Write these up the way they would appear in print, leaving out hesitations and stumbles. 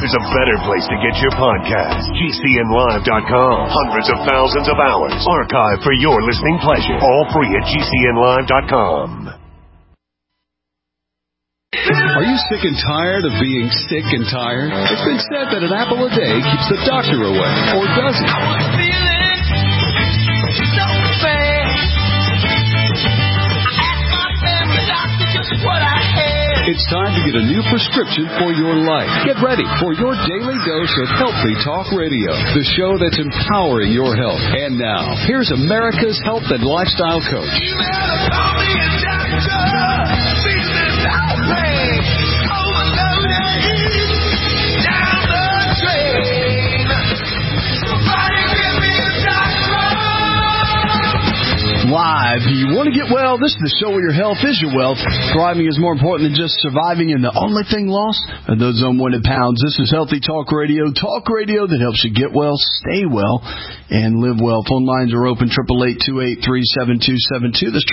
there's a better place to get your podcast. GCNlive.com. Hundreds of thousands of hours archived for your listening pleasure. All free at GCNlive.com. Are you sick and tired of being sick and tired? It's been said that an apple a day keeps the doctor away, or does it? I was feeling so bad. I asked my family doctor just what I had. It's time to get a new prescription for your life. Get ready for your daily dose of Healthy Talk Radio, the show that's empowering your health. And now, here's America's health and lifestyle coach. You better call me a doctor. Business outrage. Overloaded. Down the drain. Somebody give me a doctor. Live. Do you want to get well? This is the show where your health is your wealth. Thriving is more important than just surviving, and the only thing lost are those unwanted pounds. This is Healthy Talk Radio that helps you get well, stay well, and live well. Phone lines are open, 888-283-7272. That's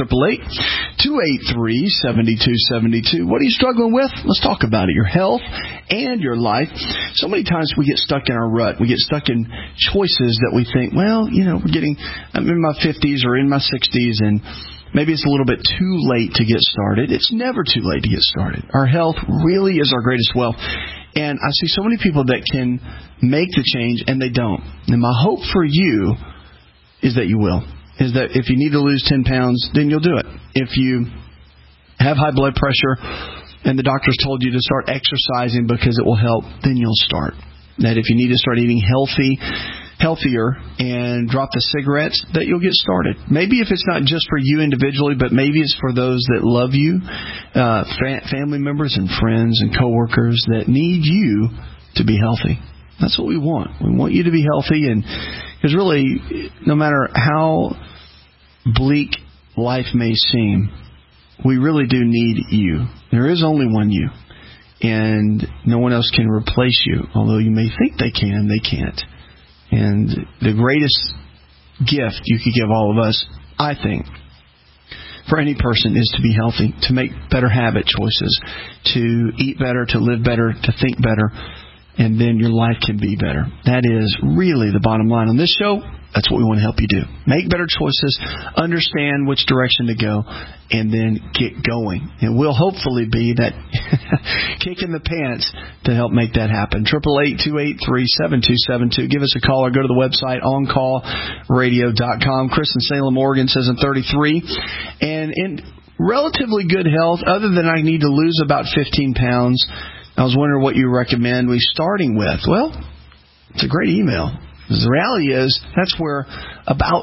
888-283-7272. What are you struggling with? Let's talk about it. Your health and your life. So many times we get stuck in our rut. We get stuck in choices that we think, well, I'm in my 50s or in my 60s, and maybe it's a little bit too late to get started. It's never too late to get started. Our health really is our greatest wealth. And I see so many people that can make the change, and they don't. And my hope for you is that you will. Is that if you need to lose 10 pounds, then you'll do it. If you have high blood pressure and the doctor's told you to start exercising because it will help, then you'll start. That if you need to start eating healthier and drop the cigarettes, that you'll get started. Maybe if it's not just for you individually, but maybe it's for those that love you, family members and friends and coworkers that need you to be healthy. That's what we want. We want you to be healthy, and because really, no matter how bleak life may seem, we really do need you. There is only one you, and no one else can replace you. Although you may think they can, they can't. And the greatest gift you could give all of us, I think, for any person is to be healthy, to make better habit choices, to eat better, to live better, to think better, and then your life can be better. That is really the bottom line. On this show, that's what we want to help you do. Make better choices, understand which direction to go, and then get going. And we'll hopefully be that kick in the pants to help make that happen. 888-283-7272. Give us a call or go to the website, oncallradio.com. Chris in Salem, Oregon says I'm 33 and in relatively good health, other than I need to lose about 15 pounds. I was wondering what you recommend we starting with. Well, it's a great email. The reality is that's where about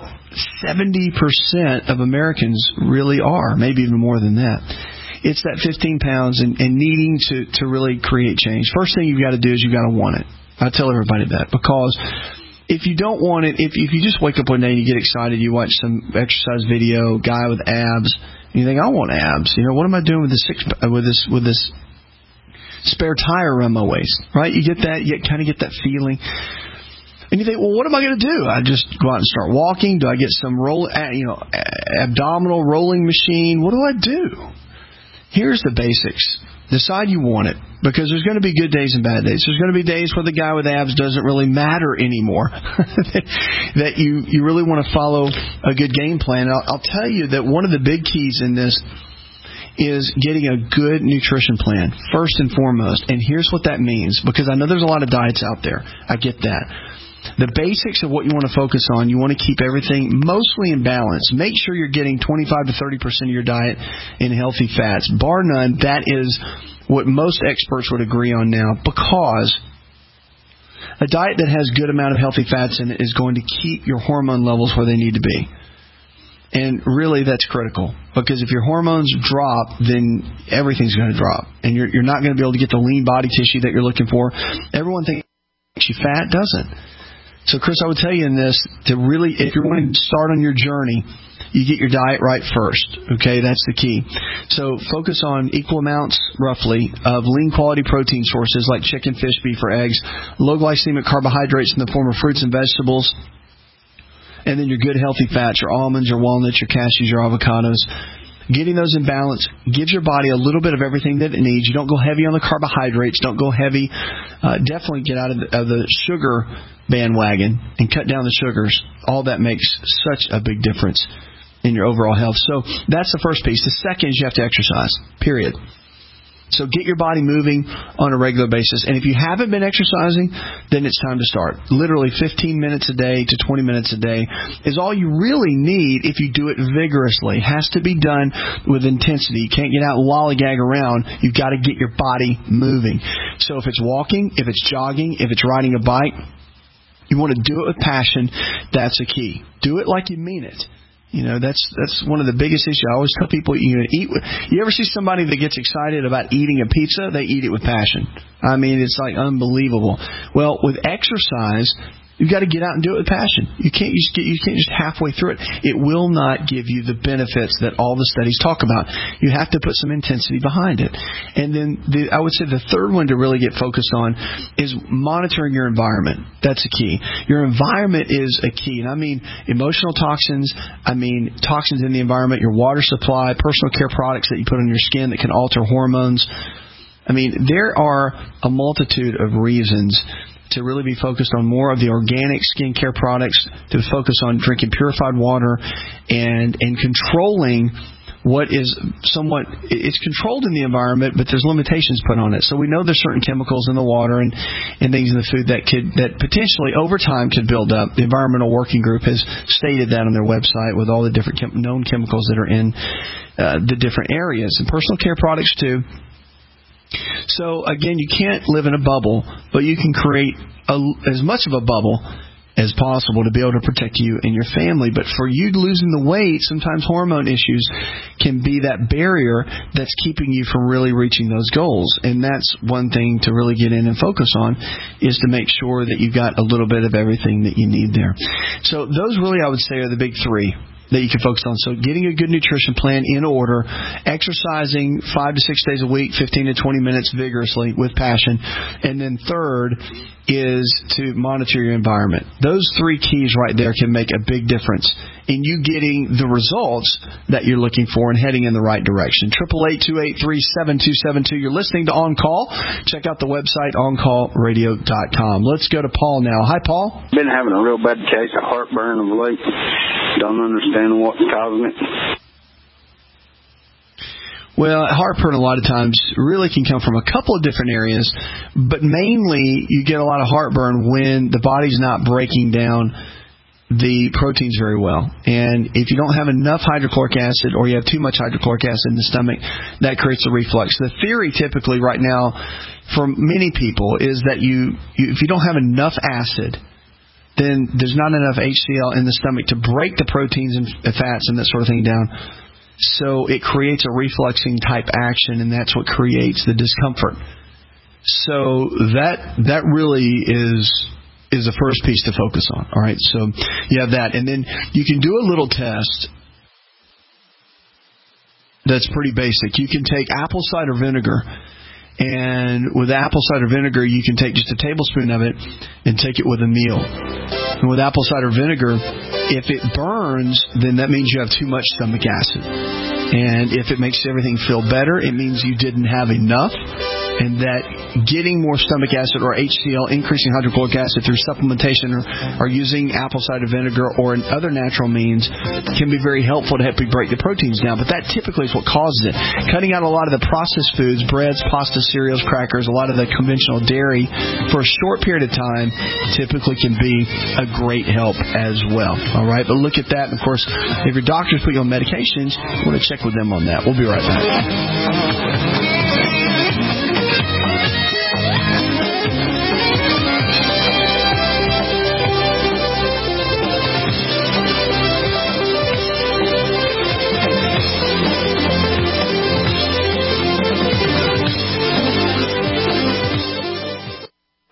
70% of Americans really are, maybe even more than that. It's that 15 pounds and needing to really create change. First thing you've got to do is you've got to want it. I tell everybody that, because if you don't want it, if you just wake up one day and you get excited, you watch some exercise video, guy with abs, and you think, I want abs. What am I doing with this spare tire around my waist? Right? You get that, you kind of get that feeling. And you think, well, what am I going to do? I just go out and start walking? Do I get some abdominal rolling machine? What do I do? Here's the basics. Decide you want it, because there's going to be good days and bad days. There's going to be days where the guy with abs doesn't really matter anymore, that you really want to follow a good game plan. I'll tell you that one of the big keys in this is getting a good nutrition plan, first and foremost. And here's what that means, because I know there's a lot of diets out there. I get that. The basics of what you want to focus on, you want to keep everything mostly in balance. Make sure you're getting 25 to 30% of your diet in healthy fats. Bar none, that is what most experts would agree on now, because a diet that has good amount of healthy fats in it is going to keep your hormone levels where they need to be. And really, that's critical, because if your hormones drop, then everything's going to drop, and you're not going to be able to get the lean body tissue that you're looking for. Everyone thinks you fat, doesn't. So, Chris, I would tell you in this, to really, if you're wanting to start on your journey, you get your diet right first. Okay, that's the key. So focus on equal amounts, roughly, of lean quality protein sources like chicken, fish, beef, or eggs, low glycemic carbohydrates in the form of fruits and vegetables, and then your good healthy fats, your almonds, your walnuts, your cashews, your avocados. Getting those in balance gives your body a little bit of everything that it needs. You don't go heavy on the carbohydrates. Don't go heavy. Definitely get out of the sugar bandwagon and cut down the sugars. All that makes such a big difference in your overall health. So that's the first piece. The second is you have to exercise, period. So get your body moving on a regular basis. And if you haven't been exercising, then it's time to start. Literally 15 minutes a day to 20 minutes a day is all you really need if you do it vigorously. It has to be done with intensity. You can't get out and lollygag around. You've got to get your body moving. So if it's walking, if it's jogging, if it's riding a bike, you want to do it with passion. That's a key. Do it like you mean it. That's one of the biggest issues. I always tell people, eat. You ever see somebody that gets excited about eating a pizza? They eat it with passion. I mean, it's like unbelievable. Well, with exercise, you've got to get out and do it with passion. You can't just halfway through it. It will not give you the benefits that all the studies talk about. You have to put some intensity behind it. And then I would say the third one to really get focused on is monitoring your environment. That's a key. Your environment is a key. And I mean emotional toxins. I mean toxins in the environment, your water supply, personal care products that you put on your skin that can alter hormones. I mean, there are a multitude of reasons to really be focused on more of the organic skincare products, to focus on drinking purified water and controlling what is somewhat, it's controlled in the environment, but there's limitations put on it. So we know there's certain chemicals in the water and things in the food that potentially over time could build up. The Environmental Working Group has stated that on their website with all the different known chemicals that are in the different areas, and personal care products too. So, again, you can't live in a bubble, but you can create as much of a bubble as possible to be able to protect you and your family. But for you losing the weight, sometimes hormone issues can be that barrier that's keeping you from really reaching those goals. And that's one thing to really get in and focus on, is to make sure that you've got a little bit of everything that you need there. So those really, I would say, are the big three that you can focus on. So getting a good nutrition plan in order, exercising 5 to 6 days a week, 15 to 20 minutes vigorously with passion, and then third is to monitor your environment. Those three keys right there can make a big difference in you getting the results that you're looking for and heading in the right direction. 888-283-7272. You're listening to On Call. Check out the website, oncallradio.com. Let's go to Paul now. Hi, Paul. Been having a real bad case of heartburn of late. Don't understand what's causing it. Well, heartburn a lot of times really can come from a couple of different areas, but mainly you get a lot of heartburn when the body's not breaking down the proteins very well. And if you don't have enough hydrochloric acid or you have too much hydrochloric acid in the stomach, that creates a reflux. The theory typically right now for many people is that if you don't have enough acid, then there's not enough HCl in the stomach to break the proteins and fats and that sort of thing down. So it creates a refluxing type action, and that's what creates the discomfort. So that really is the first piece to focus on. All right, so you have that. And then you can do a little test that's pretty basic. You can take apple cider vinegar, and with apple cider vinegar, you can take just a tablespoon of it and take it with a meal. And with apple cider vinegar, if it burns, then that means you have too much stomach acid. And if it makes everything feel better, it means you didn't have enough. And that getting more stomach acid or HCl, increasing hydrochloric acid through supplementation or using apple cider vinegar or in other natural means can be very helpful to help you break the proteins down. But that typically is what causes it. Cutting out a lot of the processed foods, breads, pasta, cereals, crackers, a lot of the conventional dairy for a short period of time typically can be a great help as well. All right, but look at that. And of course, if your doctors put you on medications, you want to check with them on that. We'll be right back.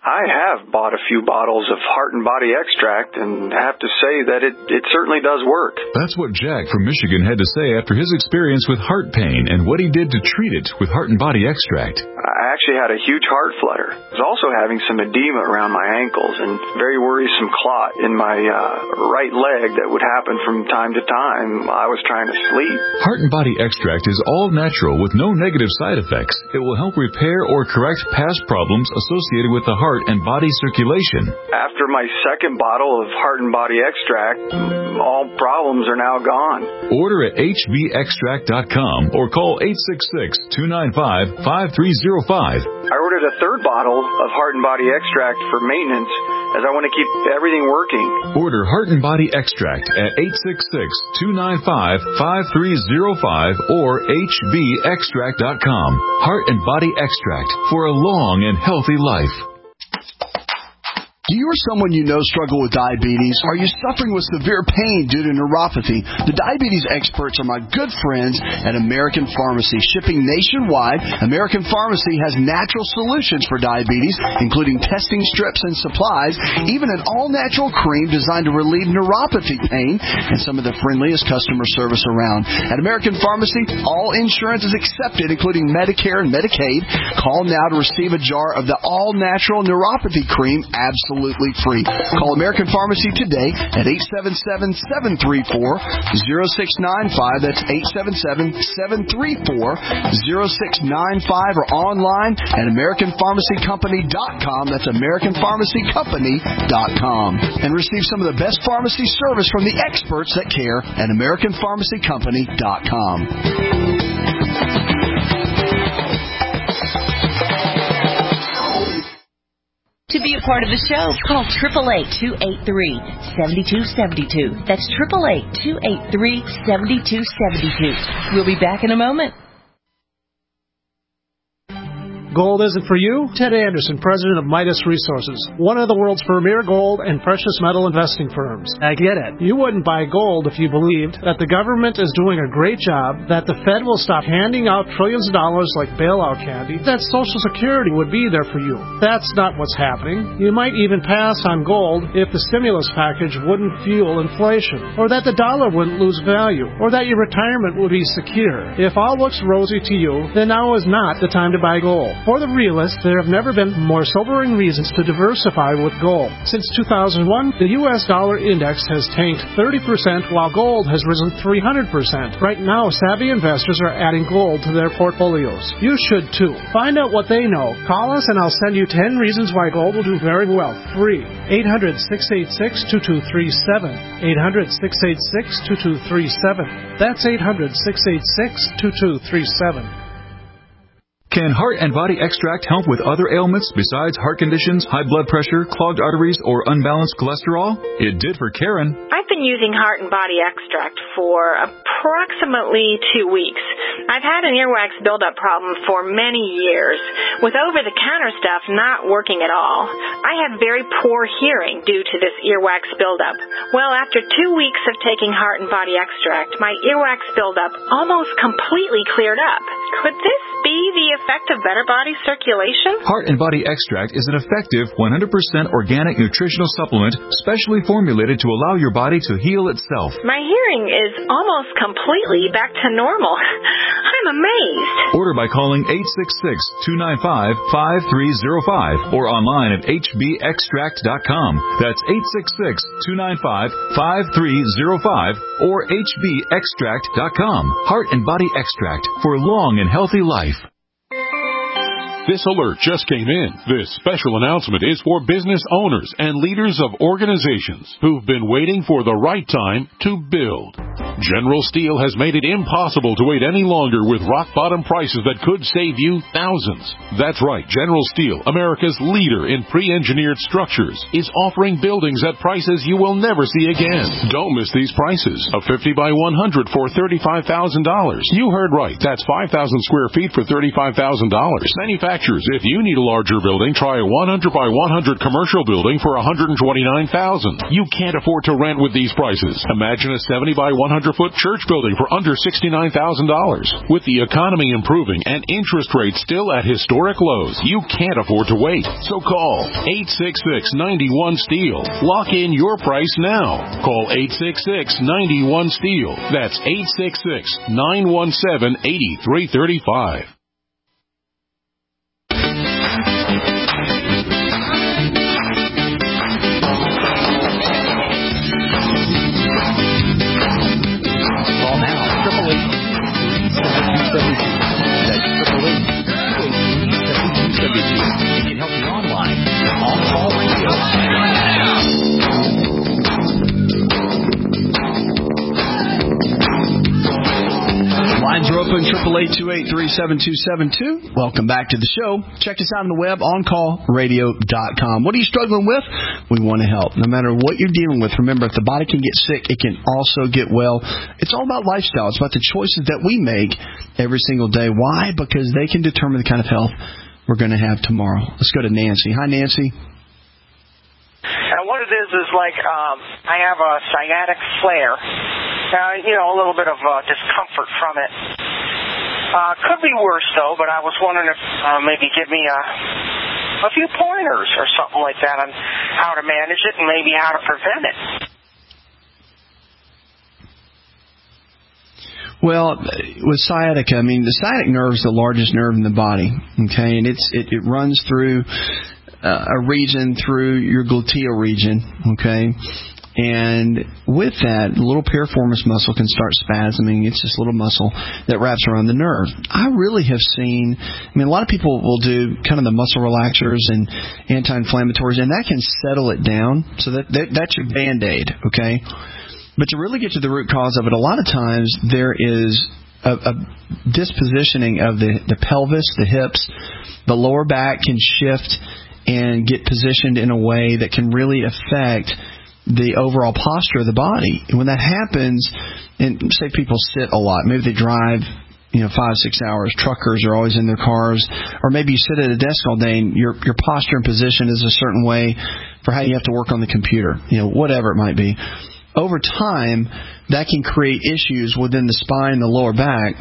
I have bought a few bottles of Heart and Body Extract and have to say that it certainly does work. That's what Jack from Michigan had to say after his experience with heart pain and what he did to treat it with Heart and Body Extract. I actually had a huge heart flutter. I was also having some edema around my ankles and very worrisome clot in my right leg that would happen from time to time while I was trying to sleep. Heart and Body Extract is all natural with no negative side effects. It will help repair or correct past problems associated with the heart and body circulation. After my second bottle of Heart and Body Extract, all problems are now gone. Order at hbextract.com or call 866-295-5305. I ordered a third bottle of Heart and Body Extract for maintenance as I want to keep everything working. Order Heart and Body Extract at 866-295-5305 or hbextract.com. Heart and Body Extract for a long and healthy life. Do you or someone you know struggle with diabetes? Are you suffering with severe pain due to neuropathy? The diabetes experts are my good friends at American Pharmacy. Shipping nationwide, American Pharmacy has natural solutions for diabetes, including testing strips and supplies, even an all-natural cream designed to relieve neuropathy pain, and some of the friendliest customer service around. At American Pharmacy, all insurance is accepted, including Medicare and Medicaid. Call now to receive a jar of the all-natural neuropathy cream absolutely free. Call American Pharmacy today at 877-734-0695. That's 877-734-0695 or online at AmericanPharmacyCompany.com. That's AmericanPharmacyCompany.com. And receive some of the best pharmacy service from the experts that care at AmericanPharmacyCompany.com. To be a part of the show, call 888-283-7272. That's 888-283-7272. We'll be back in a moment. Gold isn't for you? Ted Anderson, president of Midas Resources, one of the world's premier gold and precious metal investing firms. I get it. You wouldn't buy gold if you believed that the government is doing a great job, that the Fed will stop handing out trillions of dollars like bailout candy, that Social Security would be there for you. That's not what's happening. You might even pass on gold if the stimulus package wouldn't fuel inflation, or that the dollar wouldn't lose value, or that your retirement would be secure. If all looks rosy to you, then now is not the time to buy gold. For the realist, there have never been more sobering reasons to diversify with gold. Since 2001, the U.S. dollar index has tanked 30%, while gold has risen 300%. Right now, savvy investors are adding gold to their portfolios. You should too. Find out what they know. Call us and I'll send you 10 reasons why gold will do very well. Free. 800-686-2237. 800-686-2237. That's 800-686-2237. Can Heart and Body Extract help with other ailments besides heart conditions, high blood pressure, clogged arteries, or unbalanced cholesterol? It did for Karen. I've been using Heart and Body Extract for approximately 2 weeks. I've had an earwax buildup problem for many years, with over-the-counter stuff not working at all. I have very poor hearing due to this earwax buildup. Well, after 2 weeks of taking Heart and Body Extract, my earwax buildup almost completely cleared up. Could this be the effect of better body circulation? Heart and Body Extract is an effective 100% organic nutritional supplement specially formulated to allow your body to heal itself. My hearing is almost completely back to normal. I'm amazed. Order by calling 866-295-5305 or online at hbextract.com. That's 866-295-5305 or hbextract.com. Heart and Body Extract for long and healthy life. This alert just came in. This special announcement is for business owners and leaders of organizations who've been waiting for the right time to build. General Steel has made it impossible to wait any longer with rock-bottom prices that could save you thousands. That's right, General Steel, America's leader in pre-engineered structures, is offering buildings at prices you will never see again. Don't miss these prices. A 50 by 100 for $35,000. You heard right. That's 5,000 square feet for $35,000. Manufactured manufacturers. If you need a larger building, try a 100 by 100 commercial building for $129,000. You can't afford to rent with these prices. Imagine a 70 by 100 foot church building for under $69,000. With the economy improving and interest rates still at historic lows, you can't afford to wait. So call 866-91-STEEL. Lock in your price now. Call 866-91-STEEL. That's 866-917-8335. Call now, 888-372-7272. That's 888-372-7272. It can help you online. On-call radio. Lines are open, 888-283-7272. Welcome back to the show. Check us out on the web, oncallradio.com. What are you struggling with? We want to help. No matter what you're dealing with, remember, if the body can get sick, it can also get well. It's all about lifestyle. It's about the choices that we make every single day. Why? Because they can determine the kind of health we're going to have tomorrow. Let's go to Nancy. Hi, Nancy. And what it is like I have a sciatic flare. A little bit of discomfort from it. Could be worse, though, but I was wondering if maybe give me a few pointers or something like that on how to manage it and maybe how to prevent it. Well, with sciatica, the sciatic nerve is the largest nerve in the body, okay, and it runs through a region through your gluteal region, okay. And with that, the little piriformis muscle can start spasming. It's this little muscle that wraps around the nerve. I really have seen, a lot of people will do kind of the muscle relaxers and anti-inflammatories, and that can settle it down. So that's your Band-Aid, okay? But to really get to the root cause of it, a lot of times there is a dispositioning of the pelvis, the hips. The lower back can shift and get positioned in a way that can really affect the overall posture of the body. And when that happens, and say people sit a lot, maybe they drive 5-6 hours, truckers are always in their cars, or maybe you sit at a desk all day and your posture and position is a certain way for how you have to work on the computer, whatever it might be. Over time, that can create issues within the spine and the lower back,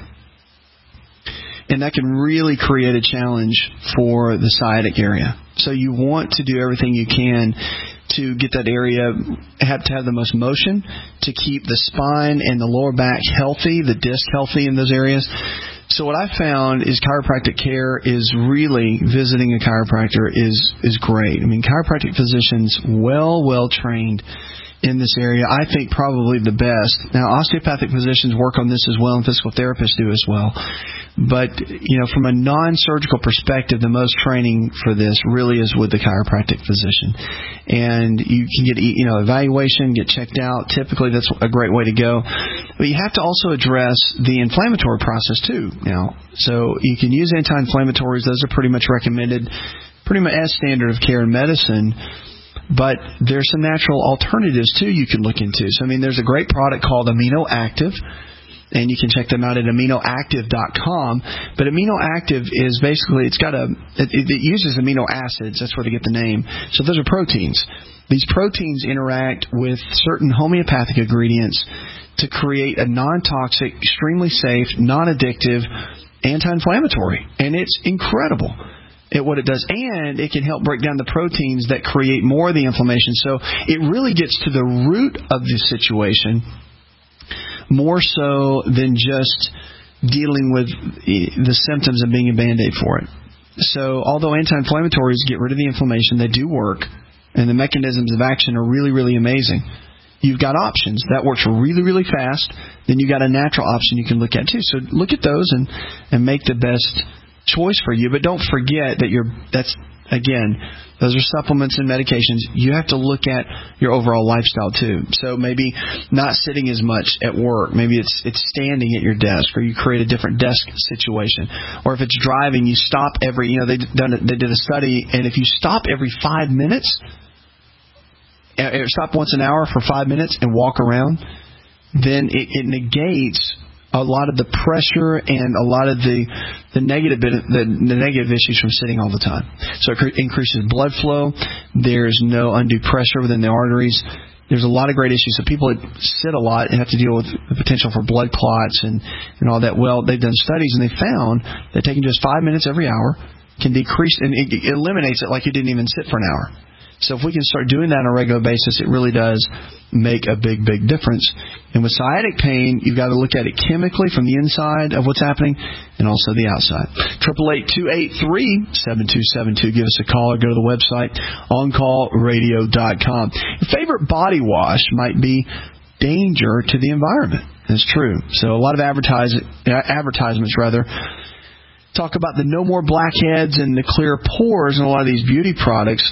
and that can really create a challenge for the sciatic area. So you want to do everything you can to get that area, have to have the most motion, to keep the spine and the lower back healthy, the disc healthy in those areas. So what I found is chiropractic care is really, visiting a chiropractor is great. Chiropractic physicians, well trained in this area. I think probably the best. Now, osteopathic physicians work on this as well, and physical therapists do as well. But, from a non-surgical perspective, the most training for this really is with the chiropractic physician. And you can get, evaluation, get checked out. Typically, that's a great way to go. But you have to also address the inflammatory process, too, So you can use anti-inflammatories. Those are pretty much recommended, pretty much as standard of care in medicine. But there's some natural alternatives, too, you can look into. So, there's a great product called Amino Active, and you can check them out at aminoactive.com. But Amino Active is basically, it uses amino acids. That's where they get the name. So those are proteins. These proteins interact with certain homeopathic ingredients to create a non-toxic, extremely safe, non-addictive anti-inflammatory. And it's incredible at what it does, and it can help break down the proteins that create more of the inflammation. So it really gets to the root of the situation, more so than just dealing with the symptoms and being a Band-Aid for it. So although anti-inflammatories get rid of the inflammation, they do work, and the mechanisms of action are really, really amazing. You've got options. That works really, really fast. Then you've got a natural option you can look at, too. So look at those and make the best choice for you. But don't forget that those are supplements and medications. You have to look at your overall lifestyle, too. So maybe not sitting as much at work. Maybe it's standing at your desk, or you create a different desk situation. Or if it's driving, you stop every, they did a study, and if you stop every 5 minutes, stop once an hour for 5 minutes and walk around, then it negates a lot of the pressure and a lot of the negative issues from sitting all the time. So it increases blood flow. There's no undue pressure within the arteries. There's a lot of great issues. So people that sit a lot have to deal with the potential for blood clots and all that. Well, they've done studies and they found that taking just 5 minutes every hour can decrease, and it eliminates it like you didn't even sit for an hour. So if we can start doing that on a regular basis, it really does make a big, big difference. And with sciatic pain, you've got to look at it chemically from the inside of what's happening and also the outside. 888-283-7272. Give us a call or go to the website, OnCallRadio.com. Your favorite body wash might be danger to the environment. That's true. So a lot of advertisements talk about the no more blackheads and the clear pores in a lot of these beauty products.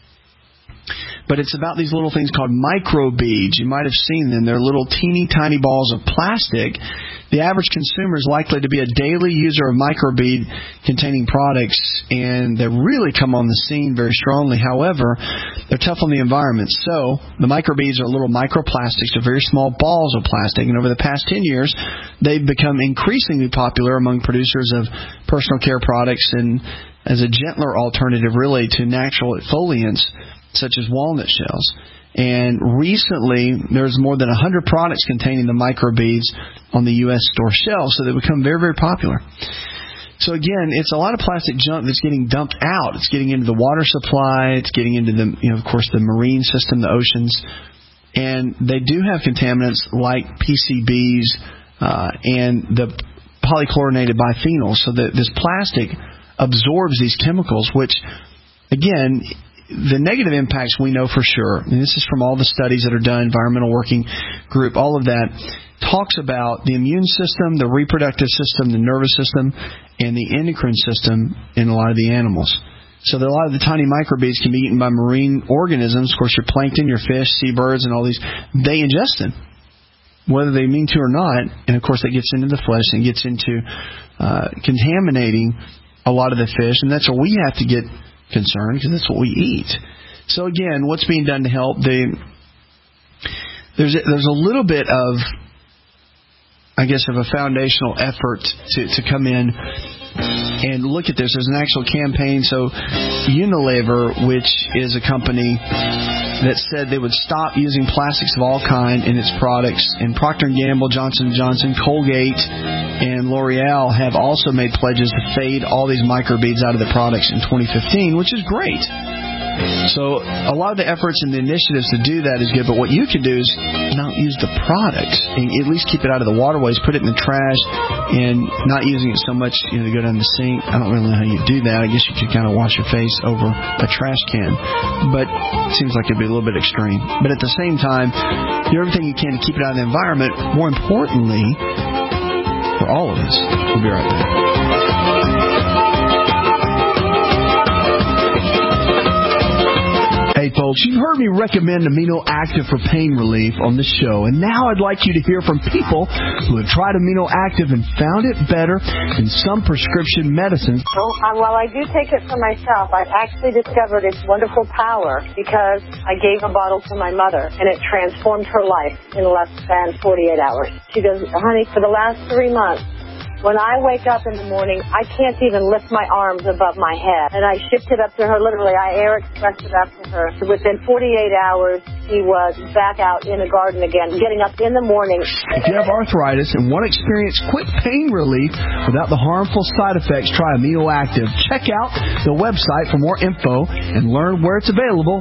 But it's about these little things called microbeads. You might have seen them. They're little teeny tiny balls of plastic. The average consumer is likely to be a daily user of microbead containing products, and they really come on the scene very strongly. However, they're tough on the environment. So the microbeads are little microplastics. They're very small balls of plastic, and over the past 10 years, they've become increasingly popular among producers of personal care products and as a gentler alternative, really, to natural exfoliants such as walnut shells. And recently, there's more than 100 products containing the microbeads on the U.S. store shelves, so they become very, very popular. So again, it's a lot of plastic junk that's getting dumped out. It's getting into the water supply. It's getting into the, of course, the marine system, the oceans. And they do have contaminants like PCBs and the polychlorinated biphenyls. So that this plastic absorbs these chemicals, which, again, the negative impacts we know for sure, and this is from all the studies that are done, Environmental Working Group, all of that talks about the immune system, the reproductive system, the nervous system, and the endocrine system in a lot of the animals. So that a lot of the tiny microbeads can be eaten by marine organisms. Of course, your plankton, your fish, seabirds, and all these, they ingest them, whether they mean to or not. And, of course, that gets into the flesh and gets into contaminating a lot of the fish, and that's where we have to get concerned because that's what we eat. So again, what's being done to help? There's a little bit of, I guess, of a foundational effort to come in and look at this. There's an actual campaign. So Unilever, which is a company that said they would stop using plastics of all kind in its products, and Procter & Gamble, Johnson & Johnson, Colgate, and L'Oreal have also made pledges to fade all these microbeads out of the products in 2015, which is great. So a lot of the efforts and the initiatives to do that is good, but what you can do is not use the products and at least keep it out of the waterways, put it in the trash, and not using it so much to go down the sink. I don't really know how you do that. I guess you could kind of wash your face over a trash can, but it seems like it'd be a little bit extreme. But at the same time, do everything you can to keep it out of the environment. More importantly, for all of us. We'll be right back. Hey folks, you've heard me recommend Amino Active for pain relief on this show, and now I'd like you to hear from people who have tried Amino Active and found it better than some prescription medicines. Well, I do take it for myself. I've actually discovered its wonderful power because I gave a bottle to my mother, and it transformed her life in less than 48 hours. She goes, honey, for the last 3 months, when I wake up in the morning, I can't even lift my arms above my head. And I shipped it up to her, literally. I air expressed it up to her. Within 48 hours, she was back out in the garden again, getting up in the morning. If you have arthritis and want to experience quick pain relief without the harmful side effects, try Amino Active. Check out the website for more info and learn where it's available,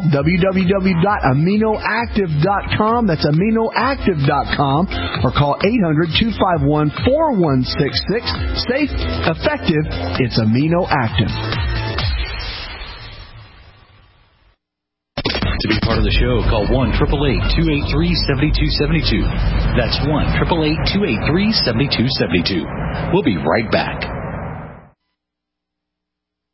www.aminoactive.com. That's aminoactive.com, or call 800-251-4166. Safe, effective, it's Amino Active. To be part of the show, call 1-888-283-7272. That's 1-888-283-7272. We'll be right back.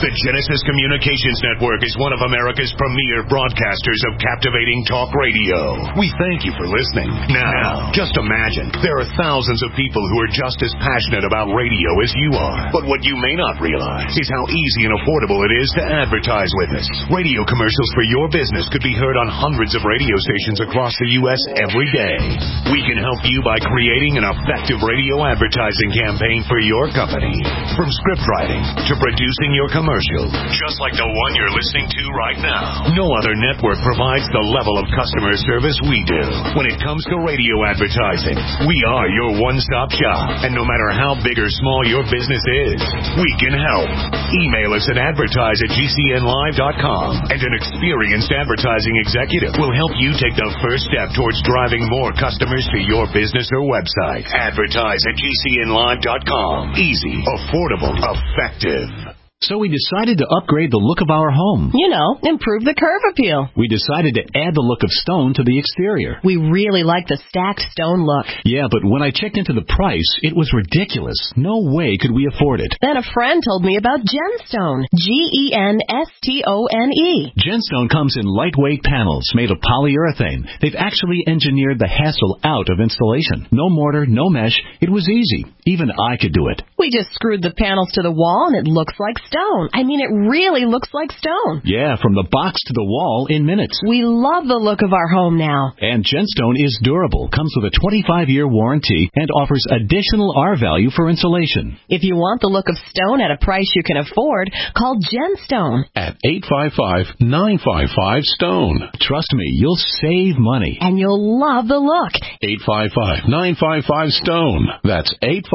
The Genesis Communications Network is one of America's premier broadcasters of captivating talk radio. We thank you for listening. Now, just imagine, there are thousands of people who are just as passionate about radio as you are. But what you may not realize is how easy and affordable it is to advertise with us. Radio commercials for your business could be heard on hundreds of radio stations across the U.S. every day. We can help you by creating an effective radio advertising campaign for your company. From script writing to producing your commercial, just like the one you're listening to right now. No other network provides the level of customer service we do. When it comes to radio advertising, we are your one-stop shop. And no matter how big or small your business is, we can help. Email us at advertise@gcnlive.com, and an experienced advertising executive will help you take the first step towards driving more customers to your business or website. Advertise@gcnlive.com. Easy, affordable, effective. So we decided to upgrade the look of our home. You know, improve the curve appeal. We decided to add the look of stone to the exterior. We really like the stacked stone look. Yeah, but when I checked into the price, it was ridiculous. No way could we afford it. Then a friend told me about Genstone. Genstone. Genstone comes in lightweight panels made of polyurethane. They've actually engineered the hassle out of installation. No mortar, no mesh. It was easy. Even I could do it. We just screwed the panels to the wall and it looks like stone. I mean, it really looks like stone. Yeah, from the box to the wall in minutes. We love the look of our home now. And Genstone is durable, comes with a 25-year warranty, and offers additional R-value for insulation. If you want the look of stone at a price you can afford, call Genstone at 855-955-STONE. Trust me, you'll save money. And you'll love the look. 855-955-STONE. That's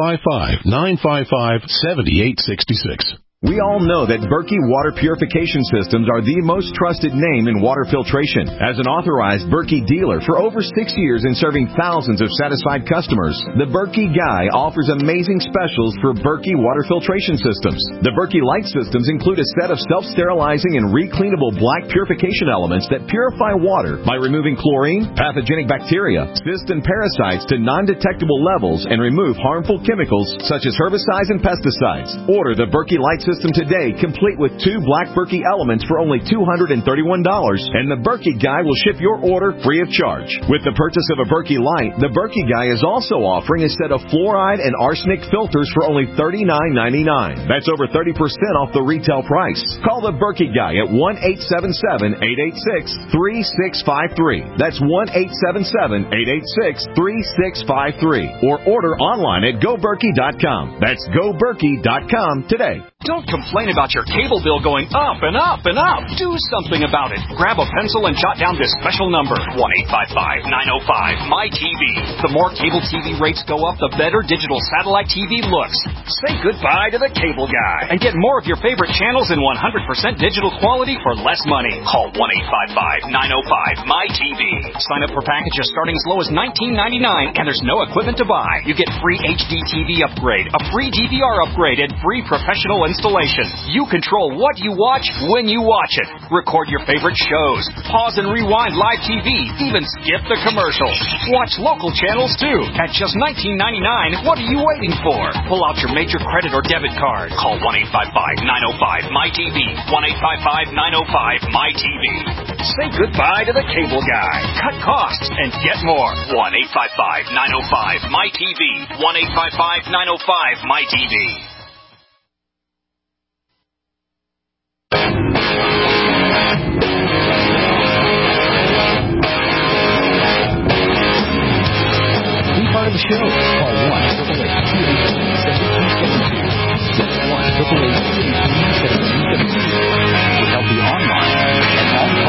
855-955-7866. We all know that Berkey Water Purification Systems are the most trusted name in water filtration. As an authorized Berkey dealer for over 6 years and serving thousands of satisfied customers, the Berkey Guy offers amazing specials for Berkey Water Filtration Systems. The Berkey Light Systems include a set of self-sterilizing and recleanable black purification elements that purify water by removing chlorine, pathogenic bacteria, cysts, and parasites to non-detectable levels and remove harmful chemicals such as herbicides and pesticides. Order the Berkey Light System today, complete with 2 black Berkey elements for only $231, and the Berkey Guy will ship your order free of charge. With the purchase of a Berkey Light, the Berkey Guy is also offering a set of fluoride and arsenic filters for only $39.99. That's over 30% off the retail price. Call the Berkey Guy at 1-877-886-3653. That's 1-877-886-3653. Or order online at GoBerkey.com. That's GoBerkey.com today. Don't complain about your cable bill going up and up and up. Do something about it. Grab a pencil and jot down this special number, 1-855-905-MyTV. The more cable TV rates go up, the better digital satellite TV looks. Say goodbye to the cable guy and get more of your favorite channels in 100% digital quality for less money. Call 1-855-905-MyTV. Sign up for packages starting as low as $19.99, and there's no equipment to buy. You get free HD TV upgrade, a free DVR upgrade, and free professional installation. You control what you watch when you watch it. Record your favorite shows. Pause and rewind live TV. Even skip the commercials. Watch local channels too. At just $19.99, what are you waiting for? Pull out your major credit or debit card. Call 1-855-905-MyTV. 1-855-905-MyTV. Say goodbye to the cable guy. Cut costs and get more. 1-855-905-MyTV. 1-855-905-MyTV. Part of the show. Call 1-888-282-7272. That's 1-888-282-7272. We'll help you online at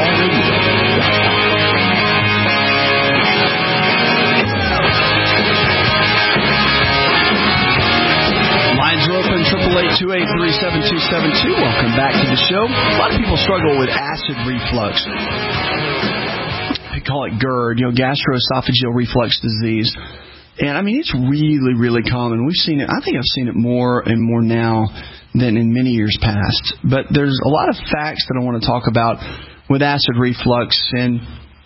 OnCallRadio.com. Lines are open, 888-283-7272. Welcome back to the show. A lot of people struggle with acid reflux. They call it GERD, gastroesophageal reflux disease. And, I mean, it's really, really common. We've seen it. I think I've seen it more and more now than in many years past. But there's a lot of facts that I want to talk about with acid reflux and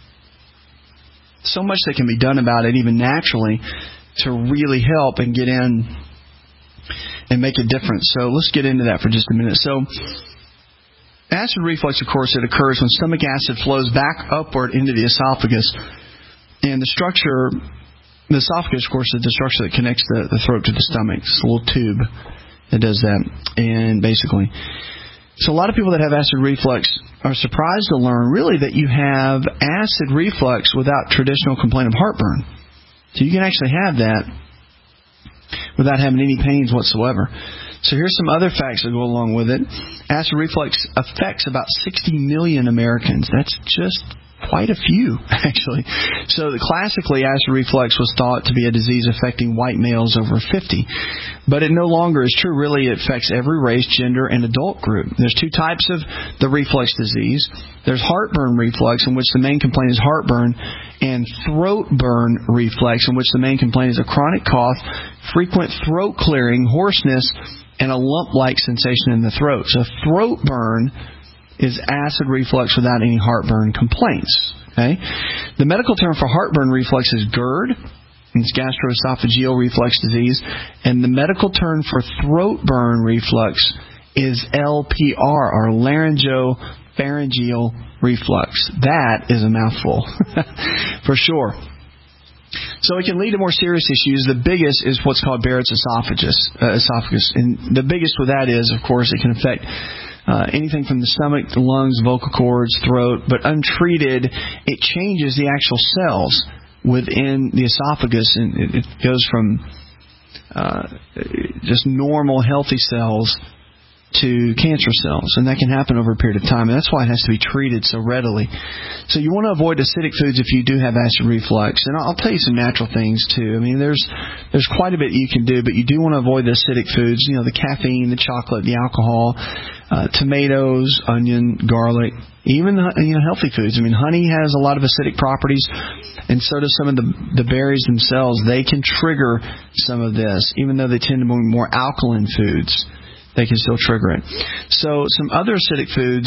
so much that can be done about it, even naturally, to really help and get in and make a difference. So let's get into that for just a minute. So Acid reflux, of course, it occurs when stomach acid flows back upward into the esophagus. And the esophagus, of course, is the structure that connects the throat to the stomach. It's a little tube that does that. And basically, so a lot of people that have acid reflux are surprised to learn, really, that you have acid reflux without traditional complaint of heartburn. So you can actually have that without having any pains whatsoever. So here's some other facts that go along with it. Acid reflux affects about 60 million Americans. That's just quite a few, actually. So classically, acid reflux was thought to be a disease affecting white males over 50. But it no longer is true. Really, it affects every race, gender, and adult group. There's two types of the reflux disease. There's heartburn reflux, in which the main complaint is heartburn, and throat burn reflux, in which the main complaint is a chronic cough, frequent throat clearing, hoarseness, and a lump-like sensation in the throat. So throat burn is acid reflux without any heartburn complaints. Okay? The medical term for heartburn reflux is GERD. It's gastroesophageal reflux disease. And the medical term for throat burn reflux is LPR, or laryngopharyngeal reflux. That is a mouthful, for sure. So it can lead to more serious issues. The biggest is what's called Barrett's esophagus. And the biggest with that is, of course, it can affect anything from the stomach, the lungs, vocal cords, throat. But untreated, it changes the actual cells within the esophagus, and it goes from just normal, healthy cells to cancer cells, and that can happen over a period of time, and that's why it has to be treated so readily. So you want to avoid acidic foods if you do have acid reflux, and I'll tell you some natural things too. I mean, there's quite a bit you can do, but you do want to avoid the acidic foods, the caffeine, the chocolate, the alcohol, tomatoes, onion, garlic, even healthy foods. I mean, honey has a lot of acidic properties, and so do some of the berries themselves. They can trigger some of this, even though they tend to be more alkaline foods. They can still trigger it. So some other acidic foods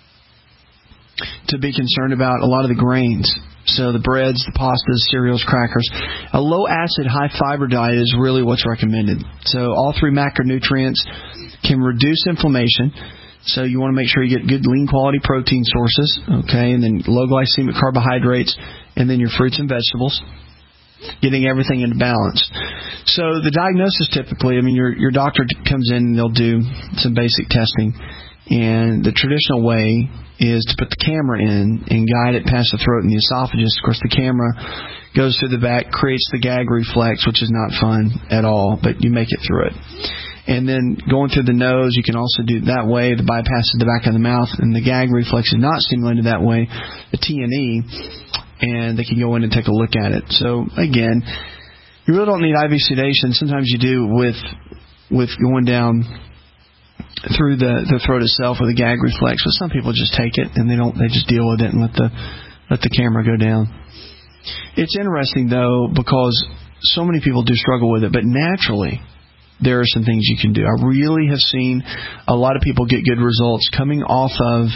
to be concerned about, a lot of the grains. So the breads, the pastas, cereals, crackers. A low-acid, high-fiber diet is really what's recommended. So all three macronutrients can reduce inflammation. So you want to make sure you get good, lean-quality protein sources, okay, and then low-glycemic carbohydrates, and then your fruits and vegetables. Getting everything into balance. So the diagnosis typically, your doctor comes in and they'll do some basic testing. And the traditional way is to put the camera in and guide it past the throat and the esophagus. Of course, the camera goes through the back, creates the gag reflex, which is not fun at all, but you make it through it. And then going through the nose, you can also do it that way. The bypass is the back of the mouth, and the gag reflex is not stimulated that way. The T&E. And they can go in and take a look at it. So, again, you really don't need IV sedation. Sometimes you do with going down through the throat itself with a gag reflex. But some people just take it and they just deal with it and let the camera go down. It's interesting, though, because so many people do struggle with it. But naturally, there are some things you can do. I really have seen a lot of people get good results coming off of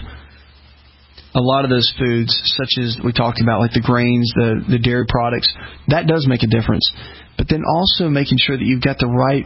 a lot of those foods, such as we talked about, like the grains, the dairy products. That does make a difference. But then also making sure that you've got the right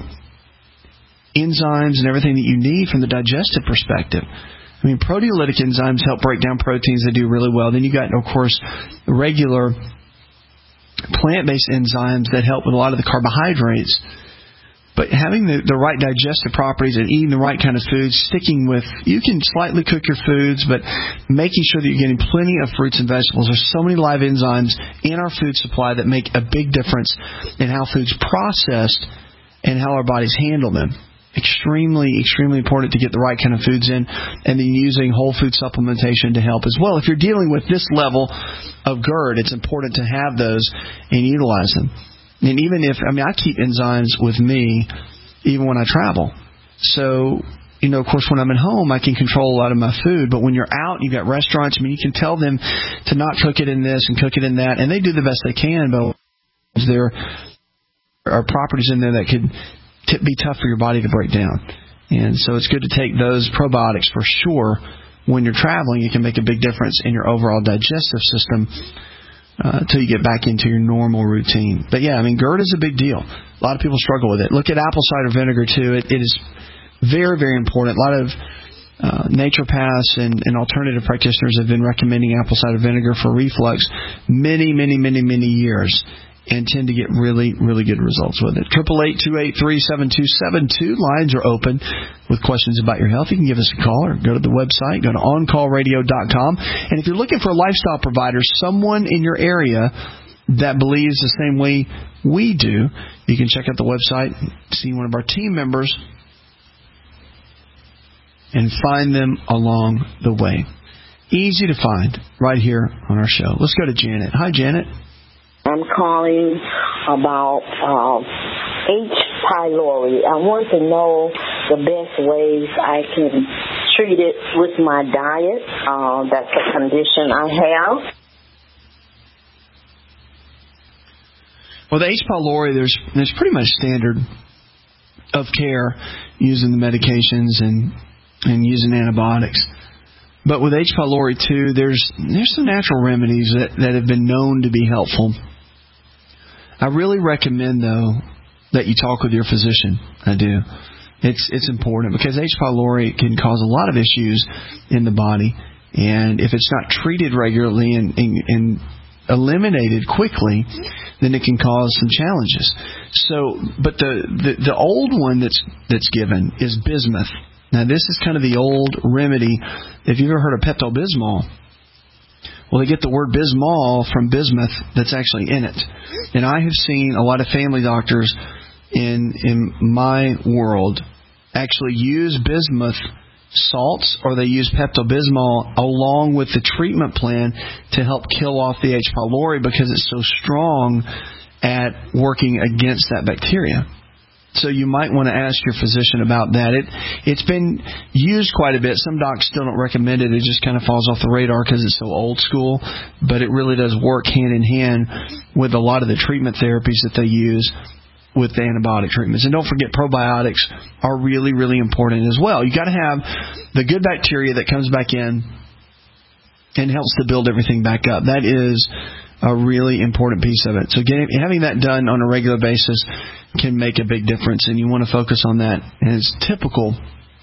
enzymes and everything that you need from the digestive perspective. I mean, proteolytic enzymes help break down proteins. They do really well. Then you got, of course, regular plant-based enzymes that help with a lot of the carbohydrates. But having the right digestive properties and eating the right kind of foods, sticking with, you can slightly cook your foods, but making sure that you're getting plenty of fruits and vegetables. There's so many live enzymes in our food supply that make a big difference in how food's processed and how our bodies handle them. Extremely, extremely important to get the right kind of foods in, and then using whole food supplementation to help as well. If you're dealing with this level of GERD, it's important to have those and utilize them. And even if, I keep enzymes with me even when I travel. So, of course, when I'm at home, I can control a lot of my food. But when you're out, you've got restaurants, you can tell them to not cook it in this and cook it in that. And they do the best they can, but there are properties in there that could be tough for your body to break down. And so it's good to take those probiotics for sure. When you're traveling, it can make a big difference in your overall digestive system. Until you get back into your normal routine. But yeah, GERD is a big deal. A lot of people struggle with it. Look at apple cider vinegar too. It is very, very important. A lot of naturopaths and alternative practitioners have been recommending apple cider vinegar for reflux many years, and tend to get really good results with it. 888-283-7272. Lines are open with questions about your health. You can give us a call or go to the website, go to OnCallRadio.com. And if you're looking for a lifestyle provider, someone in your area that believes the same way we do, you can check out the website, see one of our team members, and find them along the way. Easy to find right here on our show. Let's go to Janet. Hi, Janet. I'm calling about H. pylori. I want to know the best ways I can treat it with my diet. That's a condition I have. Well, the H. pylori, there's pretty much standard of care using the medications and using antibiotics. But with H. pylori too, there's some natural remedies that have been known to be helpful. I really recommend, though, that you talk with your physician. I do. It's important because H. pylori can cause a lot of issues in the body, and if it's not treated regularly and eliminated quickly, then it can cause some challenges. So, but the old one that's given is bismuth. Now, this is kind of the old remedy. If you've ever heard of Pepto-Bismol, well, they get the word bismol from bismuth that's actually in it. And I have seen a lot of family doctors in my world actually use bismuth salts, or they use Pepto-Bismol along with the treatment plan to help kill off the H. pylori because it's so strong at working against that bacteria. So you might want to ask your physician about that. It's been used quite a bit. Some docs still don't recommend it. It just kind of falls off the radar because it's so old school. But it really does work hand in hand with a lot of the treatment therapies that they use with the antibiotic treatments. And don't forget, probiotics are really, really important as well. You got to have the good bacteria that comes back in and helps to build everything back up. That is a really important piece of it. So having that done on a regular basis can make a big difference, and you want to focus on that. And it's typical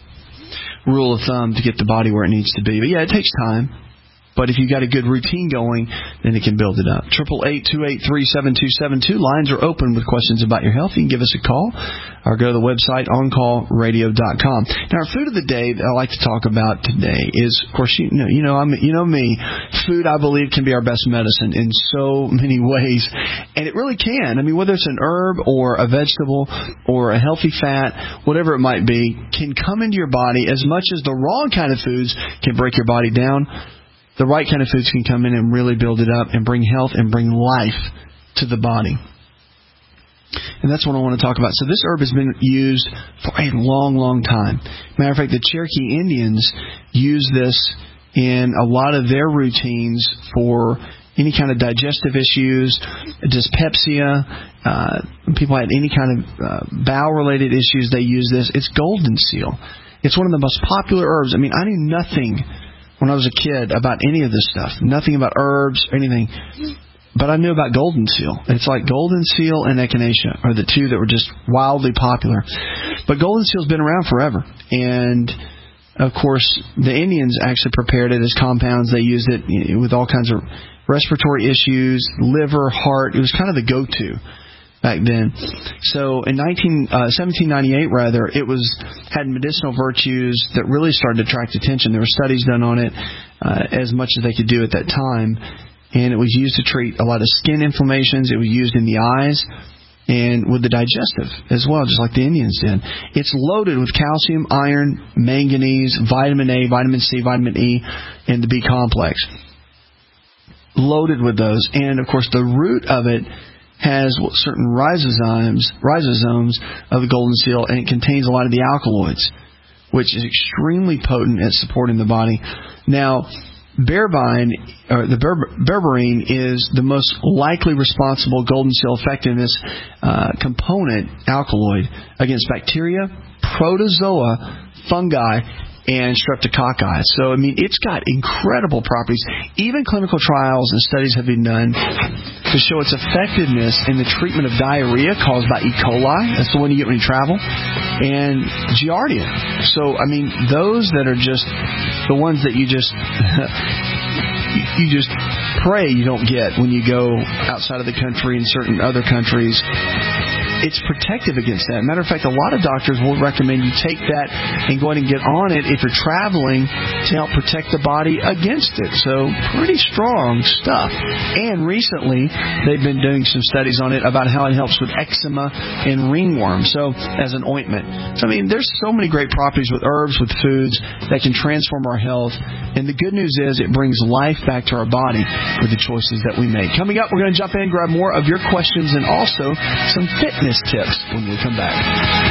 rule of thumb to get the body where it needs to be. But yeah, it takes time. But if you've got a good routine going, then it can build it up. 888-283-7272. Lines are open with questions about your health. You can give us a call or go to the website, OnCallRadio.com. Now, our food of the day that I like to talk about today is, of course, you know me. Food, I believe, can be our best medicine in so many ways. And it really can. I mean, whether it's an herb or a vegetable or a healthy fat, whatever it might be, can come into your body as much as the wrong kind of foods can break your body down. The right kind of foods can come in and really build it up and bring health and bring life to the body. And that's what I want to talk about. So this herb has been used for a long, long time. Matter of fact, the Cherokee Indians use this in a lot of their routines for any kind of digestive issues, dyspepsia, people had any kind of bowel-related issues, they use this. It's golden seal. It's one of the most popular herbs. I mean, I knew nothing when I was a kid about any of this stuff. Nothing about herbs or anything. But I knew about golden seal. It's like golden seal and echinacea are the two that were just wildly popular. But golden seal's been around forever. And, of course, the Indians actually prepared it as compounds. They used it with all kinds of respiratory issues, liver, heart. It was kind of the go-to back then. So in 1798, it had medicinal virtues that really started to attract attention. There were studies done on it as much as they could do at that time. And it was used to treat a lot of skin inflammations. It was used in the eyes and with the digestive as well, just like the Indians did. It's loaded with calcium, iron, manganese, vitamin A, vitamin C, vitamin E, and the B complex. Loaded with those. And, of course, the root of it has certain ribosomes of the golden seal, and it contains a lot of the alkaloids, which is extremely potent at supporting the body. Now, berberine is the most likely responsible golden seal effectiveness component alkaloid against bacteria, protozoa, fungi, and streptococci. So, I mean, it's got incredible properties. Even clinical trials and studies have been done to show its effectiveness in the treatment of diarrhea caused by E. coli. That's the one you get when you travel. and Giardia. So, I mean, those that are just the ones that you just pray you don't get when you go outside of the country and certain other countries. It's protective against that. Matter of fact, a lot of doctors will recommend you take that and go ahead and get on it if you're traveling to help protect the body against it. So pretty strong stuff. And recently, they've been doing some studies on it about how it helps with eczema and ringworm. So as an ointment. So, I mean, there's so many great properties with herbs, with foods that can transform our health. And the good news is it brings life back to our body with the choices that we make. Coming up, we're going to jump in and grab more of your questions and also some fitness tips when we come back.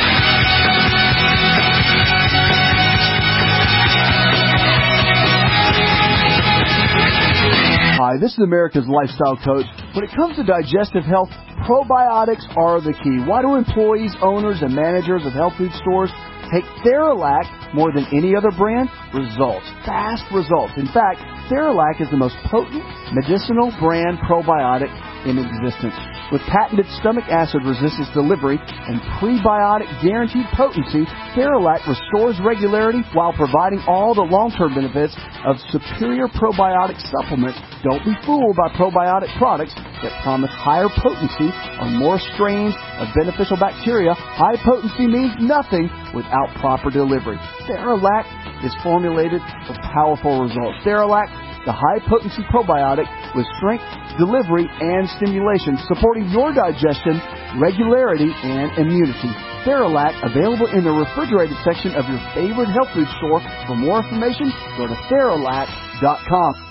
Hi, this is America's Lifestyle Coach. When it comes to digestive health, probiotics are the key. Why do employees, owners, and managers of health food stores take Theralac more than any other brand? Results. Fast results. In fact, Theralac is the most potent medicinal brand probiotic in existence. With patented stomach acid resistance delivery and prebiotic guaranteed potency, Theralac restores regularity while providing all the long-term benefits of superior probiotic supplements. Don't be fooled by probiotic products that promise higher potency or more strains of beneficial bacteria. High potency means nothing without proper delivery. Theralac is formulated for powerful results. Theralac, the high-potency probiotic with strength, delivery, and stimulation, supporting your digestion, regularity, and immunity. Theralac, available in the refrigerated section of your favorite health food store. For more information, go to Theralac.com.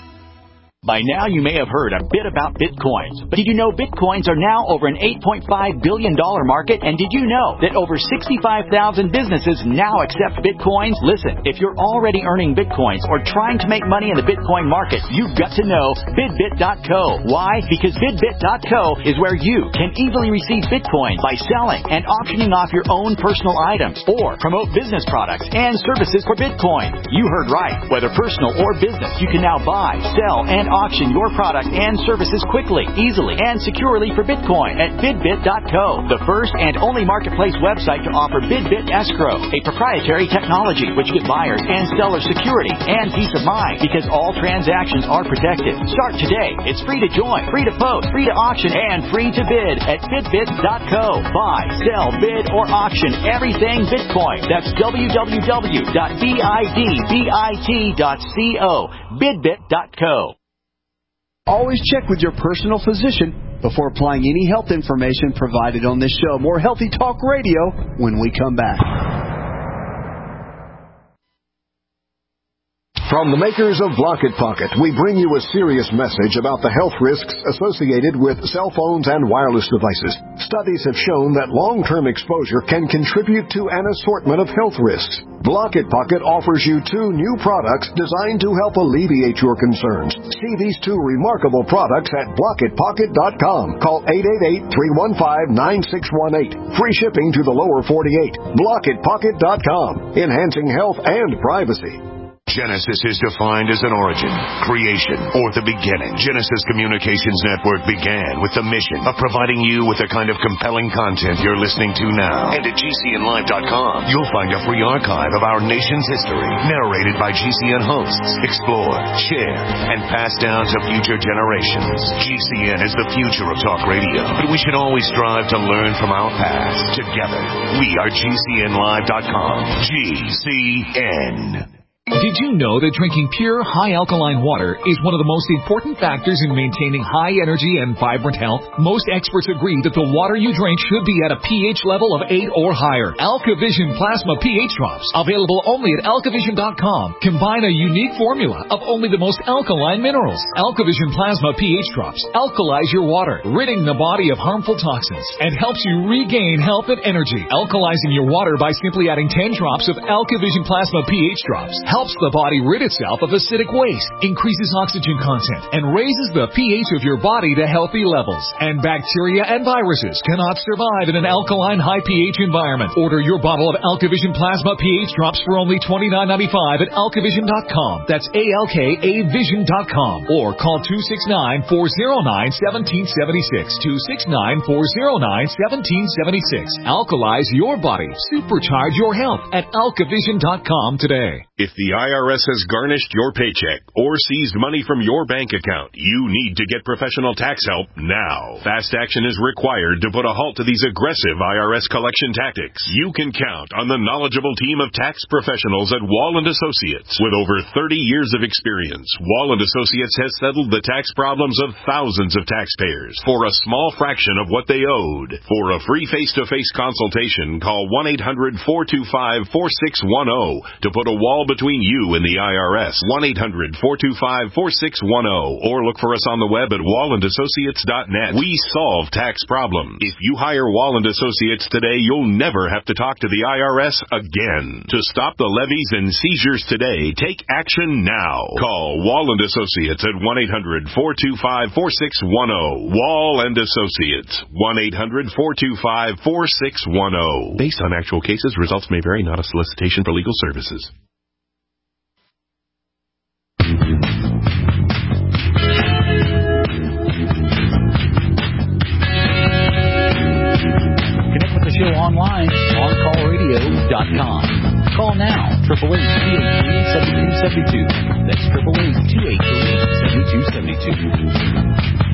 By now, you may have heard a bit about Bitcoins. But did you know Bitcoins are now over an $8.5 billion market? And did you know that over 65,000 businesses now accept Bitcoins? Listen, if you're already earning Bitcoins or trying to make money in the Bitcoin market, you've got to know BidBit.co. Why? Because BidBit.co is where you can easily receive Bitcoin by selling and auctioning off your own personal items or promote business products and services for Bitcoin. You heard right. Whether personal or business, you can now buy, sell, and auction your product and services quickly, easily, and securely for Bitcoin at BidBit.co, the first and only marketplace website to offer BidBit Escrow, a proprietary technology which gives buyers and sellers security and peace of mind because all transactions are protected. Start today. It's free to join, free to post, free to auction, and free to bid at BidBit.co. Buy, sell, bid, or auction everything Bitcoin. That's www.bidbit.co. BidBit.co. Always check with your personal physician before applying any health information provided on this show. More Healthy Talk Radio when we come back. From the makers of Block It Pocket, we bring you a serious message about the health risks associated with cell phones and wireless devices. Studies have shown that long-term exposure can contribute to an assortment of health risks. Block It Pocket offers you 2 new products designed to help alleviate your concerns. See these 2 remarkable products at blockitpocket.com. Call 888-315-9618. Free shipping to the lower 48. Blockitpocket.com. Enhancing health and privacy. Genesis is defined as an origin, creation, or the beginning. Genesis Communications Network began with the mission of providing you with the kind of compelling content you're listening to now. And at GCNlive.com, you'll find a free archive of our nation's history, narrated by GCN hosts, explored, shared, and passed down to future generations. GCN is the future of talk radio, but we should always strive to learn from our past. Together, we are GCNlive.com. GCN. Did you know that drinking pure, high-alkaline water is one of the most important factors in maintaining high energy and vibrant health? Most experts agree that the water you drink should be at a pH level of 8 or higher. AlkaVision Plasma pH Drops, available only at alkavision.com, combine a unique formula of only the most alkaline minerals. AlkaVision Plasma pH Drops alkalize your water, ridding the body of harmful toxins, and helps you regain health and energy. Alkalizing your water by simply adding 10 drops of AlkaVision Plasma pH Drops helps the body rid itself of acidic waste, increases oxygen content, and raises the pH of your body to healthy levels. And bacteria and viruses cannot survive in an alkaline high pH environment. Order your bottle of AlkaVision Plasma pH drops for only $29.95 at alkavision.com. That's ALKAvision.com. Or call 269-409-1776. 269-409-1776. Alkalize your body. Supercharge your health at alkavision.com today. If the IRS has garnished your paycheck or seized money from your bank account, you need to get professional tax help now. Fast action is required to put a halt to these aggressive IRS collection tactics. You can count on the knowledgeable team of tax professionals at Wall & Associates. With over 30 years of experience, Wall & Associates has settled the tax problems of thousands of taxpayers for a small fraction of what they owed. For a free face-to-face consultation, call 1-800-425-4610 to put a wall between you and the IRS. 1-800-425-4610 or look for us on the web at wallandassociates.net. We solve tax problems. If you hire Wall & Associates today, you'll never have to talk to the IRS again. To stop the levies and seizures today, take action now. Call Wall & Associates at 1-800-425-4610. Wall & Associates. 1-800-425-4610. Based on actual cases, results may vary, not a solicitation for legal services. Connect with the show online, OnCallRadio.com. Call now, 888-283-7272. That's 888-283-7272.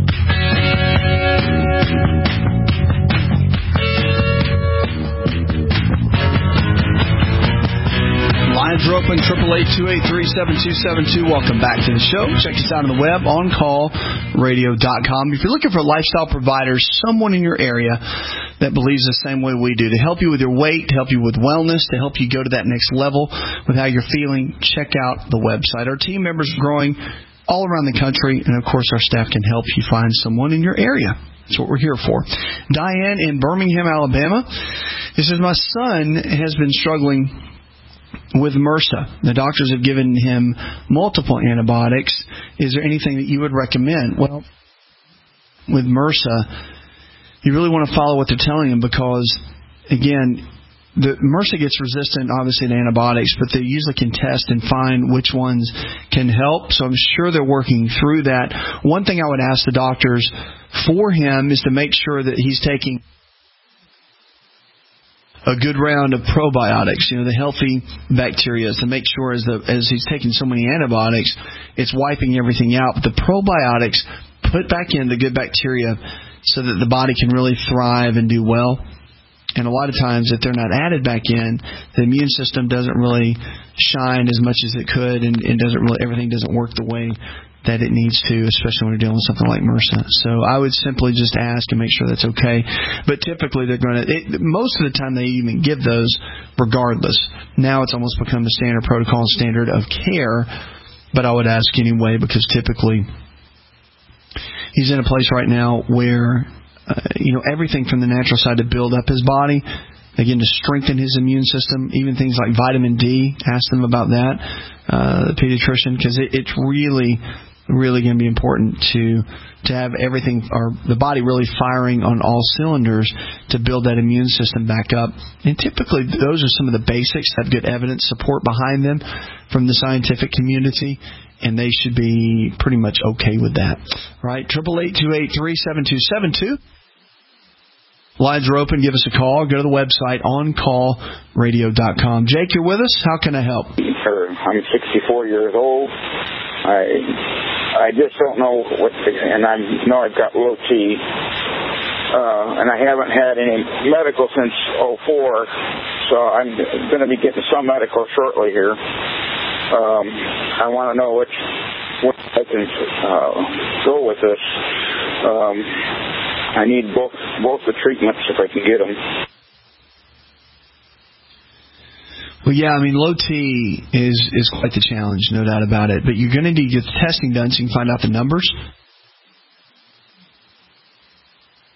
Lines are open, 888-283-7272. Welcome back to the show. Check us out on the web, OnCallRadio.com. If you're looking for lifestyle providers, someone in your area that believes the same way we do, to help you with your weight, to help you with wellness, to help you go to that next level with how you're feeling, check out the website. Our team members are growing all around the country, and of course our staff can help you find someone in your area. That's what we're here for. Diane in Birmingham, Alabama. She says, my son has been struggling with MRSA. The doctors have given him multiple antibiotics. Is there anything that you would recommend? Well, with MRSA, you really want to follow what they're telling him because, again, the MRSA gets resistant, obviously, to antibiotics, but they usually can test and find which ones can help. So I'm sure they're working through that. One thing I would ask the doctors for him is to make sure that he's taking a good round of probiotics, the healthy bacteria, to make sure as he's taking so many antibiotics, it's wiping everything out. But the probiotics put back in the good bacteria so that the body can really thrive and do well. And a lot of times, if they're not added back in, the immune system doesn't really shine as much as it could, and everything doesn't work the way that it needs to, especially when you're dealing with something like MRSA. So I would simply just ask and make sure that's okay. But typically they're going to, most of the time they even give those regardless. Now it's almost become the standard protocol and standard of care, but I would ask anyway because typically he's in a place right now where, everything from the natural side to build up his body, again, to strengthen his immune system, even things like vitamin D, ask them about that, the pediatrician, because it's really going to be important to have everything, or the body really firing on all cylinders to build that immune system back up. And typically those are some of the basics, have good evidence support behind them from the scientific community, and they should be pretty much okay with that. Right? 888-283-7272. Lines are open. Give us a call. Go to the website, OnCallRadio.com. Jake, you're with us. How can I help? Sure. I'm 64 years old. I just don't know and I know I've got low T, and I haven't had any medical since 2004, so I'm going to be getting some medical shortly here. I want to know what I can go with this. I need both the treatments if I can get them. Well, yeah, low T is quite the challenge, no doubt about it. But you're going to need to get the testing done so you can find out the numbers.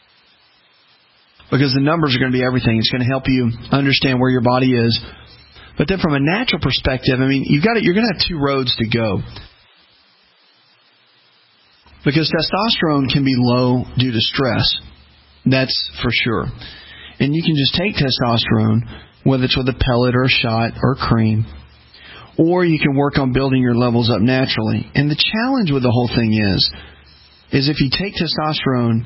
Because the numbers are going to be everything. It's going to help you understand where your body is But then from a natural perspective, I mean, you're going to have two roads to go. Because testosterone can be low due to stress. That's for sure. And you can just take testosterone, whether it's with a pellet or a shot or cream, or you can work on building your levels up naturally. And the challenge with the whole thing is if you take testosterone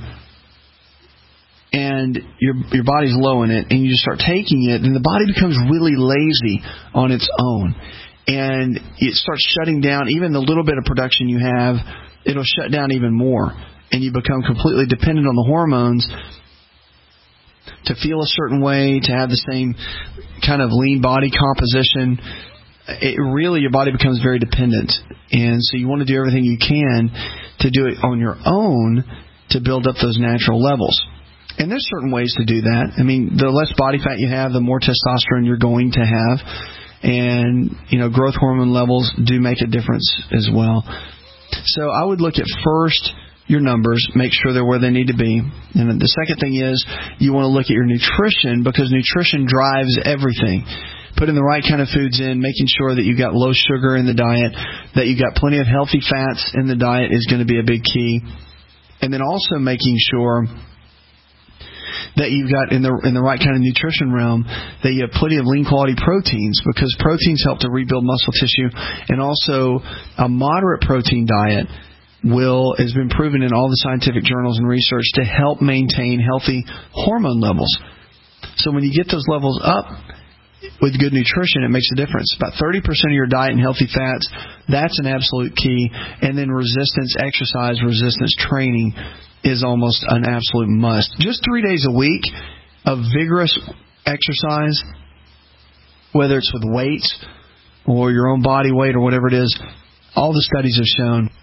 and your body's low in it and you just start taking it, then the body becomes really lazy on its own. And it starts shutting down even the little bit of production you have. It'll shut down even more. And you become completely dependent on the hormones to feel a certain way, to have the same kind of lean body composition. Your body becomes very dependent. And so you want to do everything you can to do it on your own to build up those natural levels. And there's certain ways to do that. I mean, the less body fat you have, the more testosterone you're going to have. And, growth hormone levels do make a difference as well. So I would look at first your numbers, make sure they're where they need to be. And the second thing is you want to look at your nutrition, because nutrition drives everything. Putting the right kind of foods in, making sure that you've got low sugar in the diet, that you've got plenty of healthy fats in the diet is going to be a big key. And then also making sure that you've got in the right kind of nutrition realm, that you have plenty of lean quality proteins, because proteins help to rebuild muscle tissue, and also a moderate protein diet has been proven in all the scientific journals and research to help maintain healthy hormone levels. So when you get those levels up with good nutrition, it makes a difference. About 30% of your diet and healthy fats, that's an absolute key. And then exercise resistance training is almost an absolute must. Just 3 days a week of vigorous exercise, whether it's with weights or your own body weight or whatever it is, all the studies have shown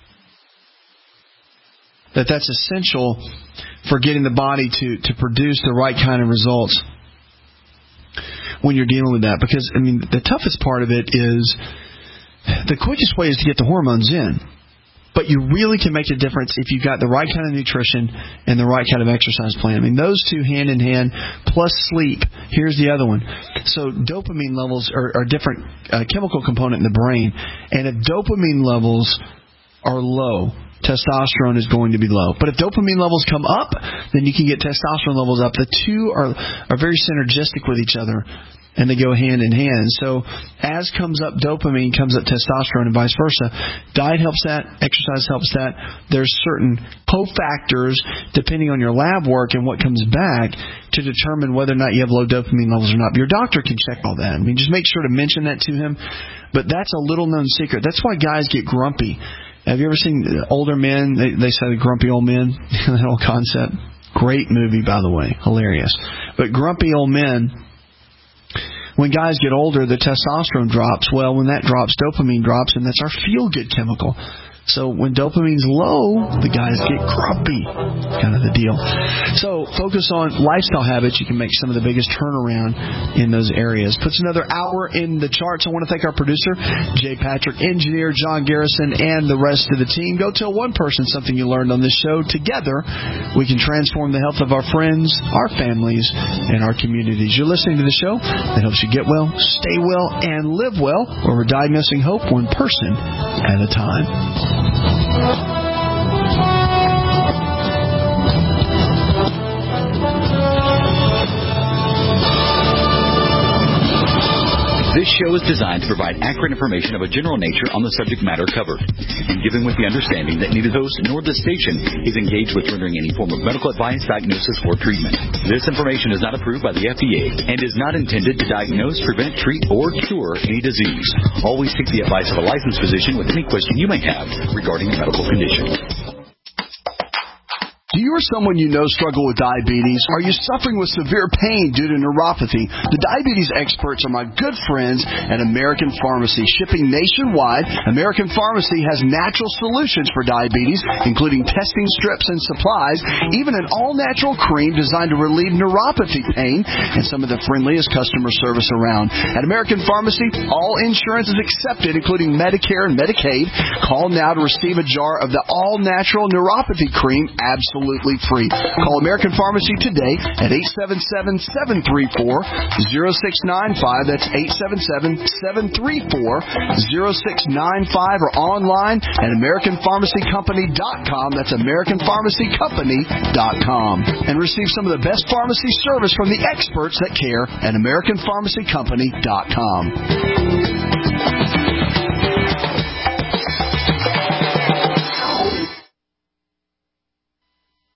that's essential for getting the body to produce the right kind of results when you're dealing with that. Because, I mean, the toughest part of it is the quickest way is to get the hormones in. But you really can make a difference if you've got the right kind of nutrition and the right kind of exercise plan. I mean, those two hand in hand, plus sleep. Here's the other one. So dopamine levels are a different chemical component in the brain. And if dopamine levels are low, testosterone is going to be low. But if dopamine levels come up, then you can get testosterone levels up. The two are very synergistic with each other, and they go hand in hand. So as comes up dopamine, comes up testosterone, and vice versa. Diet helps that. Exercise helps that. There's certain cofactors, depending on your lab work and what comes back, to determine whether or not you have low dopamine levels or not. Your doctor can check all that. I mean, just make sure to mention that to him. But that's a little-known secret. That's why guys get grumpy. Have you ever seen older men? They say the grumpy old men, that whole concept. Great movie, by the way. Hilarious. But grumpy old men, when guys get older, the testosterone drops. Well, when that drops, dopamine drops, and that's our feel-good chemical. So when dopamine's low, the guys get grumpy. Kind of the deal. So focus on lifestyle habits. You can make some of the biggest turnaround in those areas. Puts another hour in the charts. I want to thank our producer, Jay Patrick, engineer John Garrison, and the rest of the team. Go tell one person something you learned on this show. Together, we can transform the health of our friends, our families, and our communities. You're listening to the show that helps you get well, stay well, and live well, where we're diagnosing hope one person at a time. This show is designed to provide accurate information of a general nature on the subject matter covered, and given with the understanding that neither host nor the station is engaged with rendering any form of medical advice, diagnosis, or treatment. This information is not approved by the FDA and is not intended to diagnose, prevent, treat, or cure any disease. Always seek the advice of a licensed physician with any question you may have regarding a medical condition. Do you or someone you know struggle with diabetes? Are you suffering with severe pain due to neuropathy? The diabetes experts are my good friends at American Pharmacy. Shipping nationwide, American Pharmacy has natural solutions for diabetes, including testing strips and supplies, even an all-natural cream designed to relieve neuropathy pain, and some of the friendliest customer service around. At American Pharmacy, all insurance is accepted, including Medicare and Medicaid. Call now to receive a jar of the all-natural neuropathy cream absolutely absolutely free. Call American Pharmacy today at 877-734-0695. That's 877-734-0695, or online at AmericanPharmacyCompany.com. That's AmericanPharmacyCompany.com. And receive some of the best pharmacy service from the experts that care at AmericanPharmacyCompany.com.